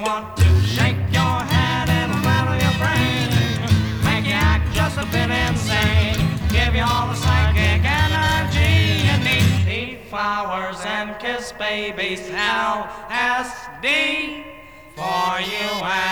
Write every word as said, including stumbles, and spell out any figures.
want to shake your head and rattle your brain, make you act just a bit insane, give you all the psychic energy you need. Eat flowers and kiss babies, L S D for you and